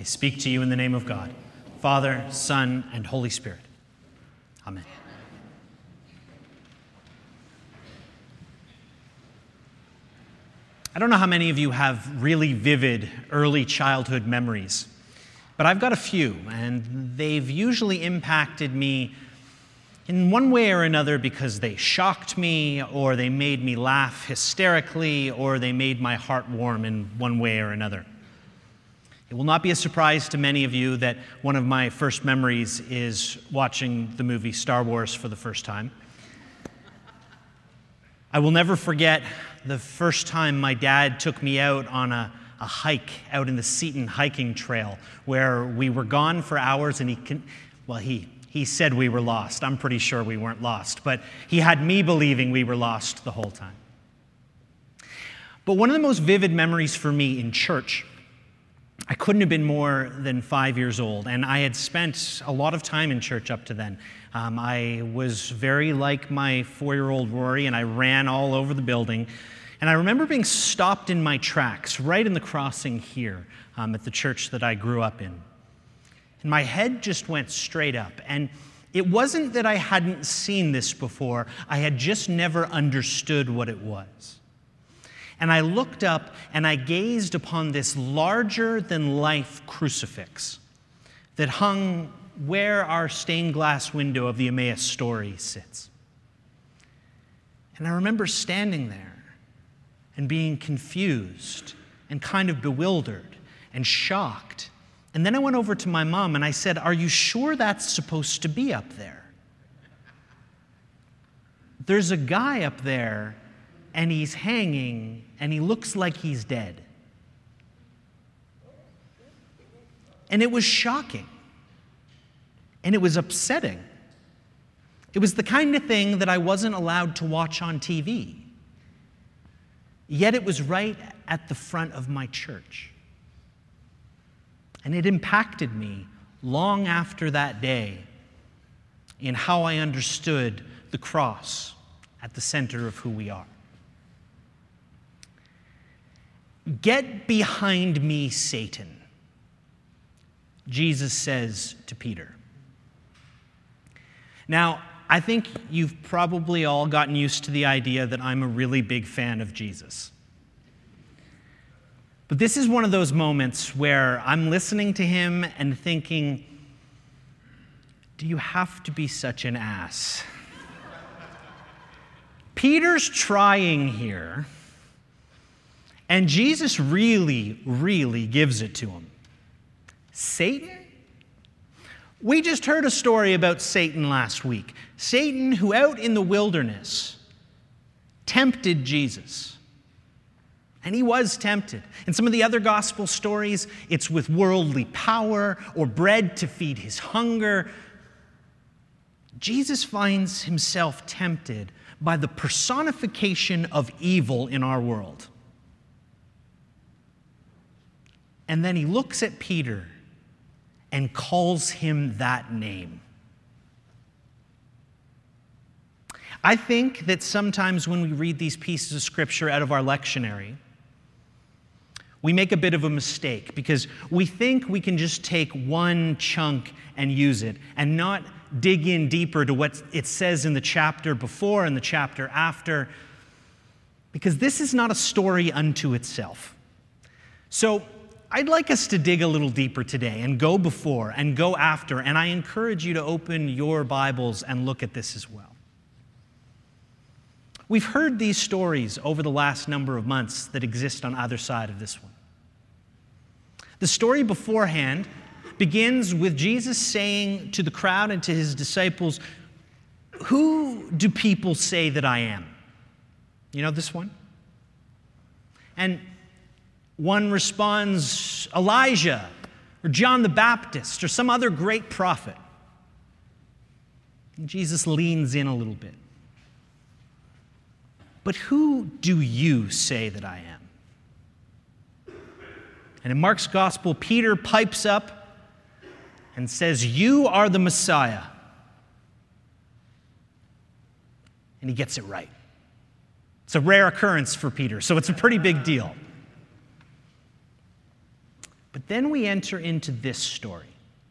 speak to you in the name of God, Father, Son, and Holy Spirit. Amen. I don't know how many of you have really vivid early childhood memories, but I've got a few, and they've usually impacted me in one way or another because they shocked me, or they made me laugh hysterically, or they made my heart warm in one way or another. It will not be a surprise to many of you that one of my first memories is watching the movie Star Wars for the first time. I will never forget the first time my dad took me out on a hike out in the Seton hiking trail where we were gone for hours, and he said we were lost. I'm pretty sure we weren't lost, but he had me believing we were lost the whole time. But one of the most vivid memories for me in church, I couldn't have been more than 5 years old, and I had spent a lot of time in church up to then. I was very like my 4-year-old Rory, and I ran all over the building. And I remember being stopped in my tracks right in the crossing here at the church that I grew up in. And my head just went straight up. And it wasn't that I hadn't seen this before. I had just never understood what it was. And I looked up and I gazed upon this larger-than-life crucifix that hung where our stained glass window of the Emmaus story sits. And I remember standing there and being confused and kind of bewildered and shocked. And then I went over to my mom and I said, "Are you sure that's supposed to be up there? There's a guy up there and he's hanging and he looks like he's dead." And it was shocking. And it was upsetting. It was the kind of thing that I wasn't allowed to watch on TV. Yet it was right at the front of my church. And it impacted me long after that day in how I understood the cross at the center of who we are. "Get behind me, Satan," Jesus says to Peter. Now, I think you've probably all gotten used to the idea that I'm a really big fan of Jesus. But this is one of those moments where I'm listening to him and thinking, do you have to be such an ass? Peter's trying here, and Jesus really, really gives it to him. Satan? We just heard a story about Satan last week. Satan, who out in the wilderness tempted Jesus. And he was tempted. In some of the other gospel stories, it's with worldly power or bread to feed his hunger. Jesus finds himself tempted by the personification of evil in our world. And then he looks at Peter and calls him that name. I think that sometimes when we read these pieces of scripture out of our lectionary, we make a bit of a mistake because we think we can just take one chunk and use it and not dig in deeper to what it says in the chapter before and the chapter after, because this is not a story unto itself. So I'd like us to dig a little deeper today and go before and go after, and I encourage you to open your Bibles and look at this as well. We've heard these stories over the last number of months that exist on either side of this one. The story beforehand begins with Jesus saying to the crowd and to his disciples, "Who do people say that I am?" You know this one? And one responds, Elijah, or John the Baptist, or some other great prophet. And Jesus leans in a little bit. "But who do you say that I am?" And in Mark's gospel, Peter pipes up and says, "You are the Messiah." And he gets it right. It's a rare occurrence for Peter, so it's a pretty big deal. But then we enter into this story.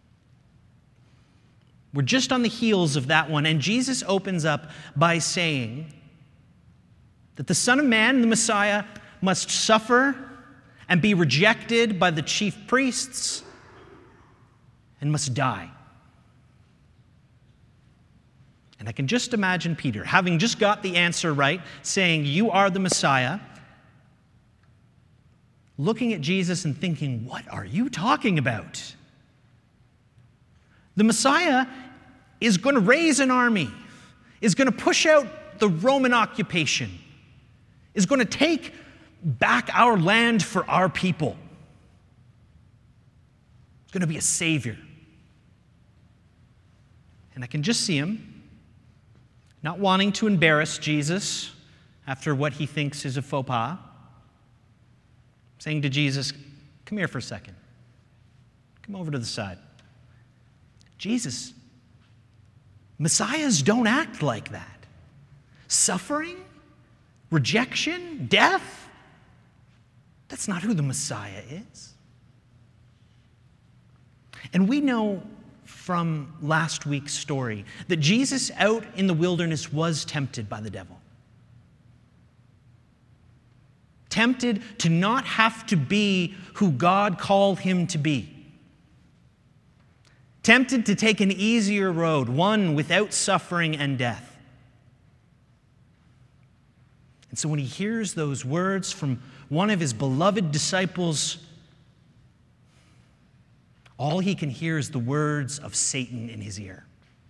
We're just on the heels of that one, and Jesus opens up by saying that the Son of Man, the Messiah, must suffer and be rejected by the chief priests and must die. And I can just imagine Peter, having just got the answer right, saying, "You are the Messiah," looking at Jesus and thinking, "What are you talking about? The Messiah is going to raise an army, is going to push out the Roman occupation, is going to take back our land for our people. It's going to be a savior." And I can just see him, not wanting to embarrass Jesus after what he thinks is a faux pas, saying to Jesus, "Come here for a second. Come over to the side. Jesus, Messiahs don't act like that. Suffering, rejection, death, that's not who the Messiah is." And we know from last week's story that Jesus out in the wilderness was tempted by the devil. Tempted to not have to be who God called him to be. Tempted to take an easier road, one without suffering and death. And so when he hears those words from one of his beloved disciples, all he can hear is the words of Satan in his ear.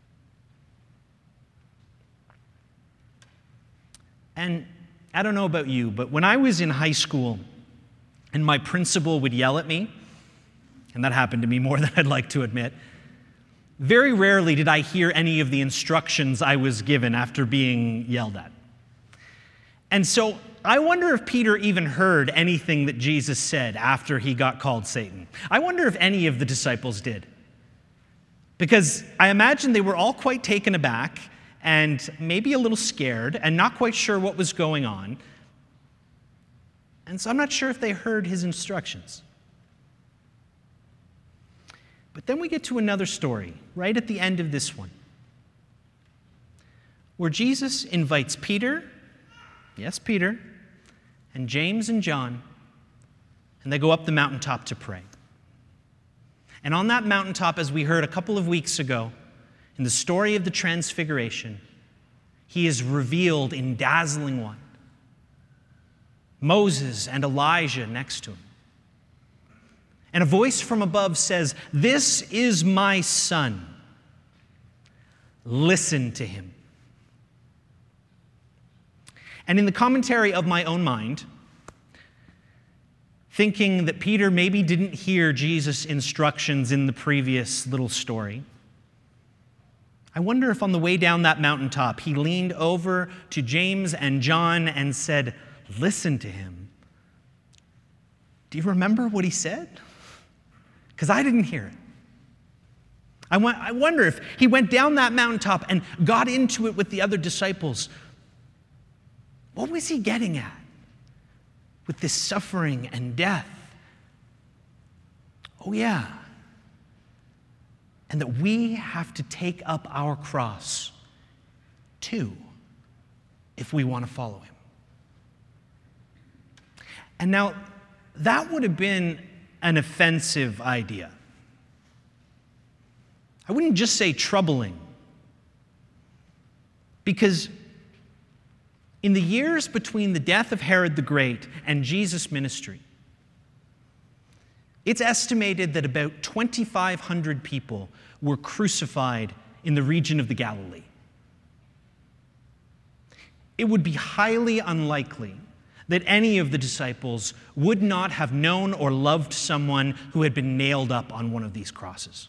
And I don't know about you, but when I was in high school and my principal would yell at me, and that happened to me more than I'd like to admit, very rarely did I hear any of the instructions I was given after being yelled at. And so I wonder if Peter even heard anything that Jesus said after he got called Satan. I wonder if any of the disciples did. Because I imagine they were all quite taken aback and maybe a little scared and not quite sure what was going on. And so I'm not sure if they heard his instructions. But then we get to another story right at the end of this one, where Jesus invites Peter, yes, Peter, and James and John, and they go up the mountaintop to pray. And on that mountaintop, as we heard a couple of weeks ago, in the story of the Transfiguration, he is revealed in dazzling white. Moses and Elijah next to him. And a voice from above says, "This is my son. Listen to him." And in the commentary of my own mind, thinking that Peter maybe didn't hear Jesus' instructions in the previous little story, I wonder if on the way down that mountaintop, he leaned over to James and John and said, "Listen to him." Do you remember what he said? Because I didn't hear it. I wonder if he went down that mountaintop and got into it with the other disciples. What was he getting at with this suffering and death? Oh, yeah. And that we have to take up our cross too if we want to follow him. And now, that would have been an offensive idea. I wouldn't just say troubling, because in the years between the death of Herod the Great and Jesus' ministry, it's estimated that about 2,500 people were crucified in the region of the Galilee. It would be highly unlikely that any of the disciples would not have known or loved someone who had been nailed up on one of these crosses.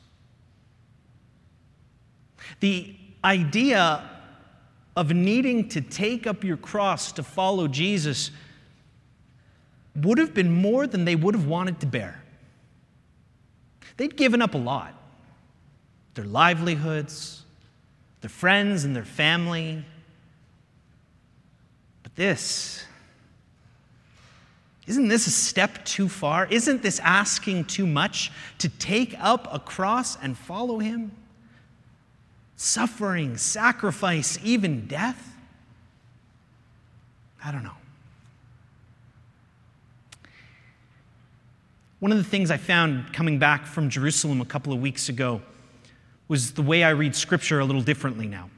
The idea of needing to take up your cross to follow Jesus would have been more than they would have wanted to bear. They'd given up a lot. Their livelihoods, their friends and their family. But this, Isn't this a step too far? Isn't this asking too much to take up a cross and follow him? Suffering, sacrifice, even death? I don't know. One of the things I found coming back from Jerusalem a couple of weeks ago was the way I read Scripture a little differently now.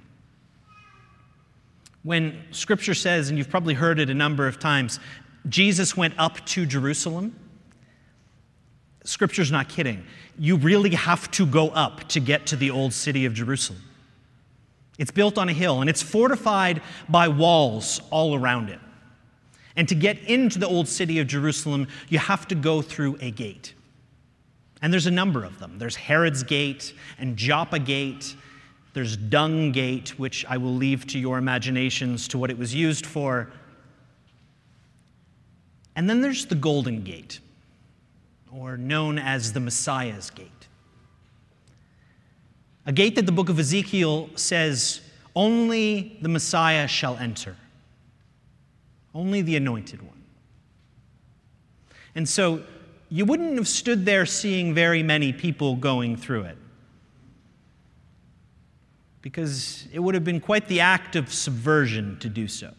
When Scripture says, and you've probably heard it a number of times, Jesus went up to Jerusalem, Scripture's not kidding. You really have to go up to get to the old city of Jerusalem. It's built on a hill, and it's fortified by walls all around it. And to get into the old city of Jerusalem, you have to go through a gate. And there's a number of them. There's Herod's Gate and Joppa Gate. There's Dung Gate, which I will leave to your imaginations to what it was used for. And then there's the Golden Gate, or known as the Messiah's Gate. A gate that the book of Ezekiel says only the Messiah shall enter. Only the anointed one. And so you wouldn't have stood there seeing very many people going through it, because it would have been quite the act of subversion to do so.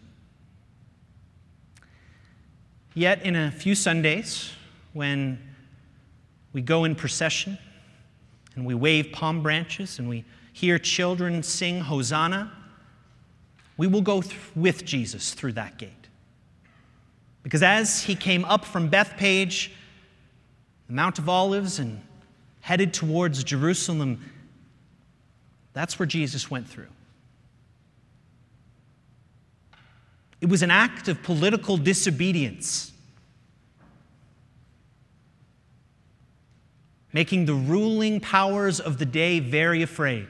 Yet in a few Sundays, when we go in procession and we wave palm branches and we hear children sing Hosanna, we will go with Jesus through that gate. Because as he came up from Bethpage, the Mount of Olives, and headed towards Jerusalem, that's where Jesus went through. It was an act of political disobedience, making the ruling powers of the day very afraid.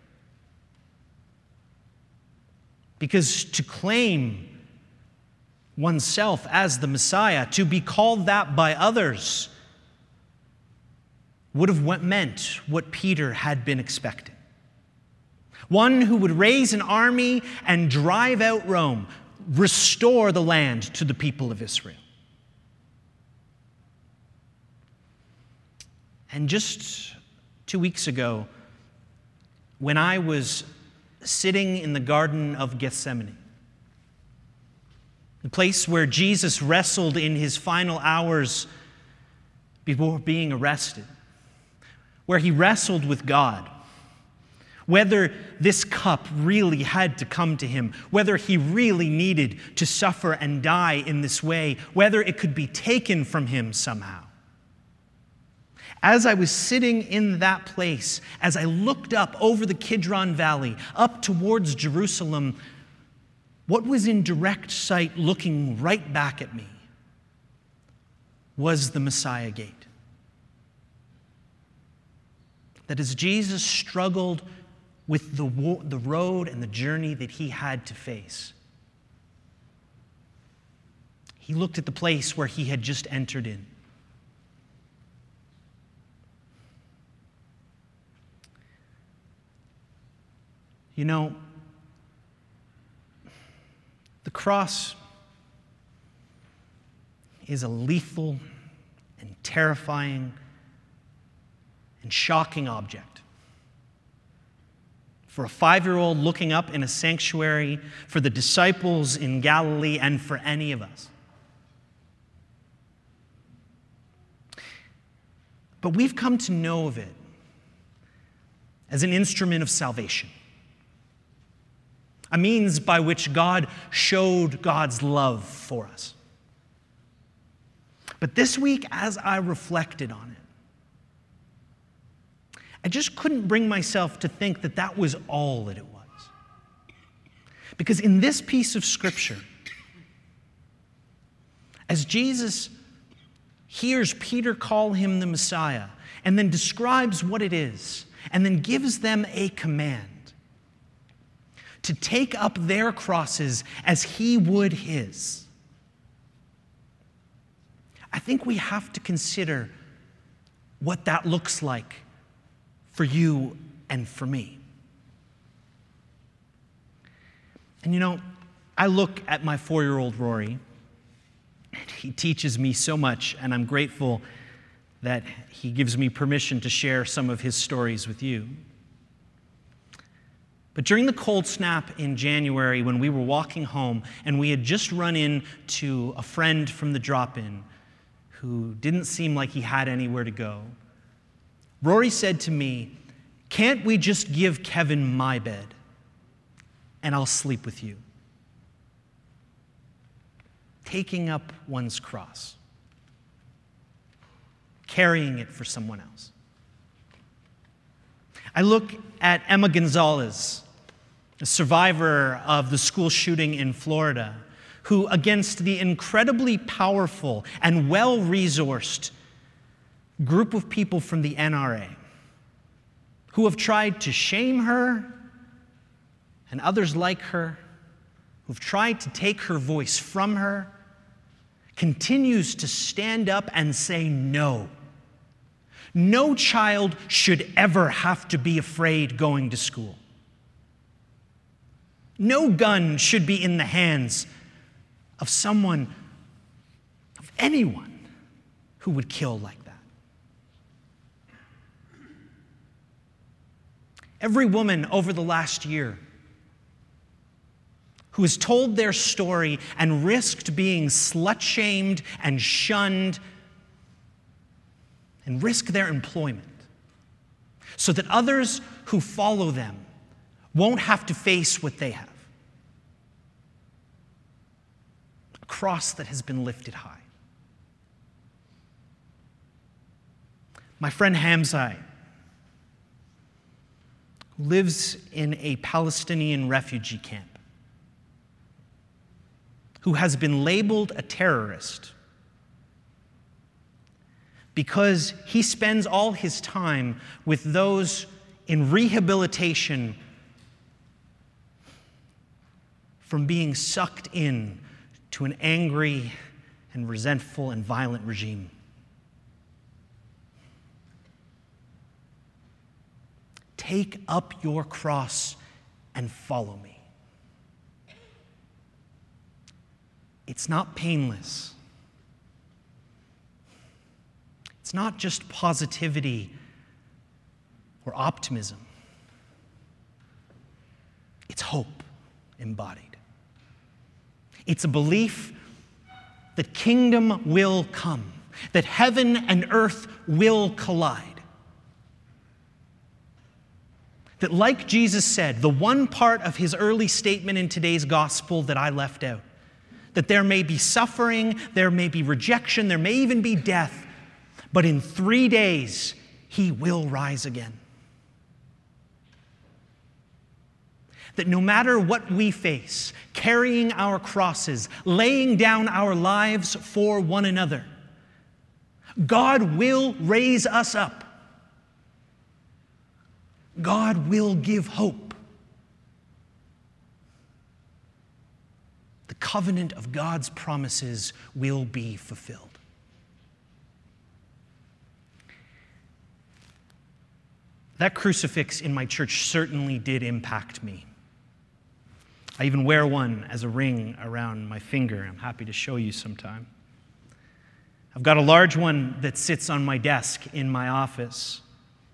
Because to claim oneself as the Messiah, to be called that by others, would have meant what Peter had been expecting. One who would raise an army and drive out Rome, restore the land to the people of Israel. And just 2 weeks ago, when I was sitting in the Garden of Gethsemane, the place where Jesus wrestled in his final hours before being arrested, where he wrestled with God, whether this cup really had to come to him, whether he really needed to suffer and die in this way, whether it could be taken from him somehow. As I was sitting in that place, as I looked up over the Kidron Valley, up towards Jerusalem, what was in direct sight looking right back at me was the Messiah Gate. That as Jesus struggled with the road and the journey that he had to face, he looked at the place where he had just entered in. You know, the cross is a lethal and terrifying and shocking object. For a 5-year-old looking up in a sanctuary, for the disciples in Galilee, and for any of us. But we've come to know of it as an instrument of salvation. A means by which God showed God's love for us. But this week, as I reflected on it, I just couldn't bring myself to think that that was all that it was. Because in this piece of Scripture, as Jesus hears Peter call him the Messiah, and then describes what it is, and then gives them a command to take up their crosses as he would his, I think we have to consider what that looks like for you and for me. And you know, I look at my 4-year-old Rory, He teaches me so much, and I'm grateful that he gives me permission to share some of his stories with you. But during the cold snap in January, when we were walking home and we had just run into a friend from the drop-in who didn't seem like he had anywhere to go, Rory said to me, "Can't we just give Kevin my bed and I'll sleep with you?" Taking up one's cross, carrying it for someone else. I look at Emma Gonzalez, a survivor of the school shooting in Florida, who, against the incredibly powerful and well-resourced group of people from the NRA, who have tried to shame her and others like her, who've tried to take her voice from her, continues to stand up and say no. No child should ever have to be afraid going to school. No gun should be in the hands of someone, of anyone, who would kill like that. Every woman over the last year who has told their story and risked being slut-shamed and shunned and risk their employment so that others who follow them won't have to face what they have. A cross that has been lifted high. My friend Hamzai, who lives in a Palestinian refugee camp, who has been labeled a terrorist because he spends all his time with those in rehabilitation from being sucked in to an angry and resentful and violent regime. Take up your cross and follow me. It's not painless. It's not just positivity or optimism. It's hope embodied. It's a belief that kingdom will come, that heaven and earth will collide. That, like Jesus said, the one part of his early statement in today's gospel that I left out, that there may be suffering, there may be rejection, there may even be death, but in 3 days, he will rise again. That no matter what we face, carrying our crosses, laying down our lives for one another, God will raise us up. God will give hope. The covenant of God's promises will be fulfilled. That crucifix in my church certainly did impact me. I even wear one as a ring around my finger. I'm happy to show you sometime. I've got a large one that sits on my desk in my office.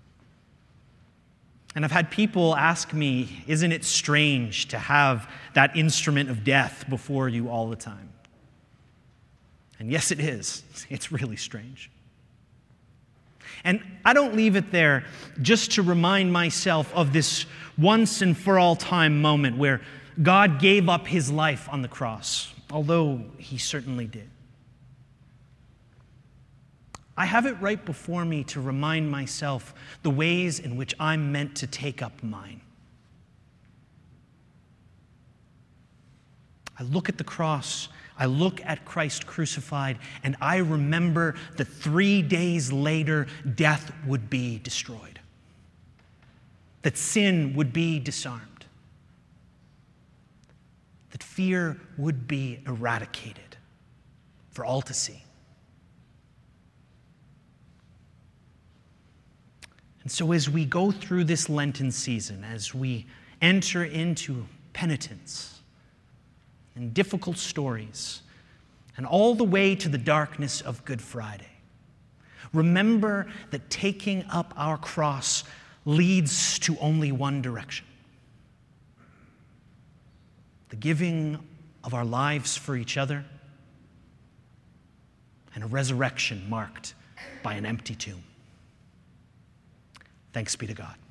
And I've had people ask me, isn't it strange to have that instrument of death before you all the time? And yes, it is. It's really strange. And I don't leave it there just to remind myself of this once and for all time moment where God gave up his life on the cross, although he certainly did. I have it right before me to remind myself the ways in which I'm meant to take up mine. I look at the cross, I look at Christ crucified, and I remember that 3 days later, death would be destroyed. That sin would be disarmed. That fear would be eradicated for all to see. And so as we go through this Lenten season, as we enter into penitence and difficult stories, and all the way to the darkness of Good Friday. Remember that taking up our cross leads to only one direction: the giving of our lives for each other and a resurrection marked by an empty tomb. Thanks be to God.